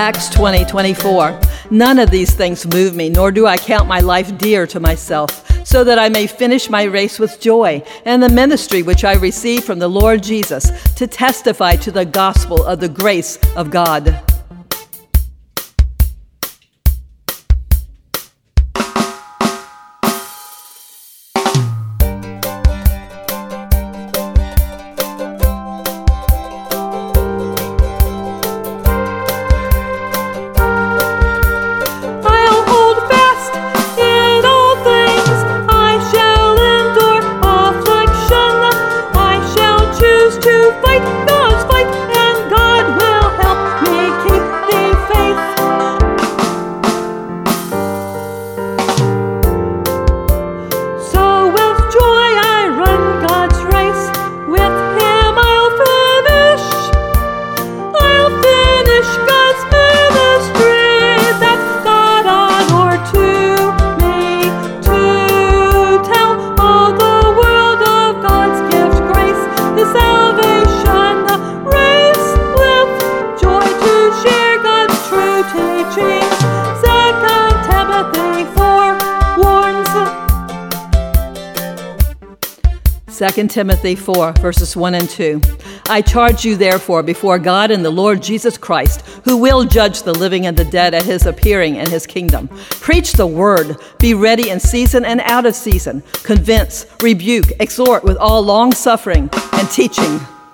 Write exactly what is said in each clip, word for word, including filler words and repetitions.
Acts twenty twenty-four. None of these things move me, nor do I count my life dear to myself, so that I may finish my race with joy, and the ministry which I received from the Lord Jesus, to testify to the gospel of the grace of God. Second Timothy four, verses one and two. I charge you therefore before God and the Lord Jesus Christ, who will judge the living and the dead at his appearing in his kingdom. Preach the word, be ready in season and out of season. Convince, rebuke, exhort with all long suffering and teaching.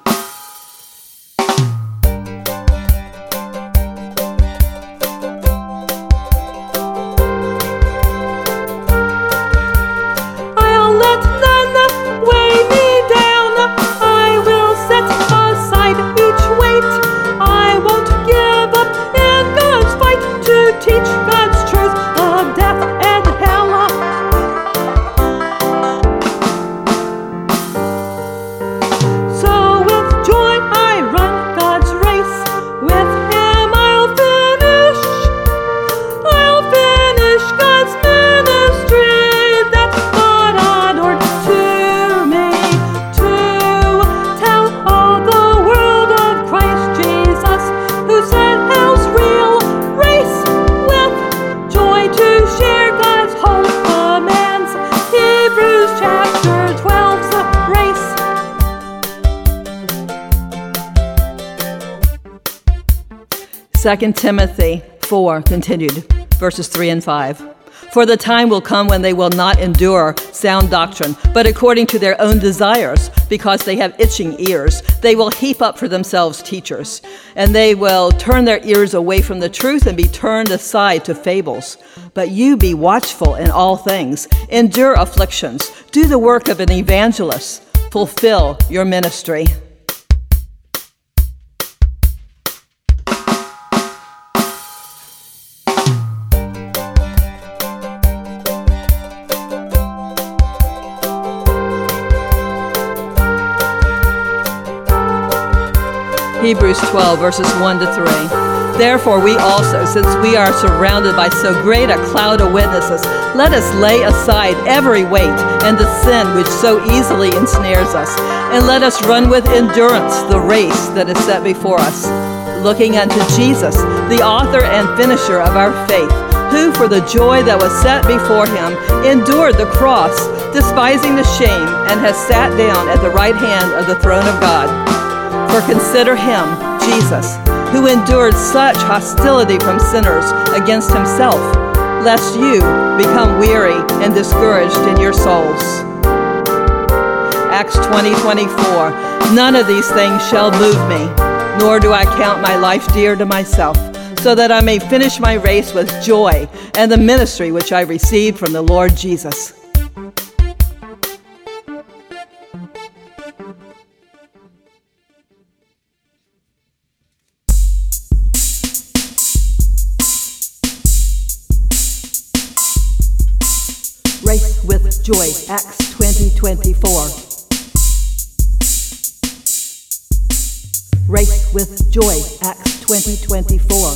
Second Timothy four, continued, verses three and five. For the time will come when they will not endure sound doctrine, but according to their own desires, because they have itching ears, they will heap up for themselves teachers, and they will turn their ears away from the truth and be turned aside to fables. But you be watchful in all things, endure afflictions, do the work of an evangelist, fulfill your ministry. Hebrews twelve, verses one to three. Therefore we also, since we are surrounded by so great a cloud of witnesses, let us lay aside every weight and the sin which so easily ensnares us, and let us run with endurance the race that is set before us, looking unto Jesus, the author and finisher of our faith, who for the joy that was set before him endured the cross, despising the shame, and has sat down at the right hand of the throne of God. For consider him, Jesus, who endured such hostility from sinners against himself, lest you become weary and discouraged in your souls. Acts twenty twenty-four. None of these things shall move me, nor do I count my life dear to myself, so that I may finish my race with joy and the ministry which I received from the Lord Jesus. Race with joy, Acts twenty twenty-four. Race with joy, Acts twenty twenty-four.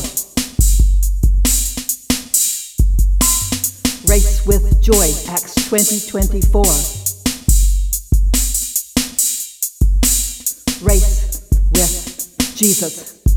Race with joy, Acts twenty twenty-four. Race with Jesus.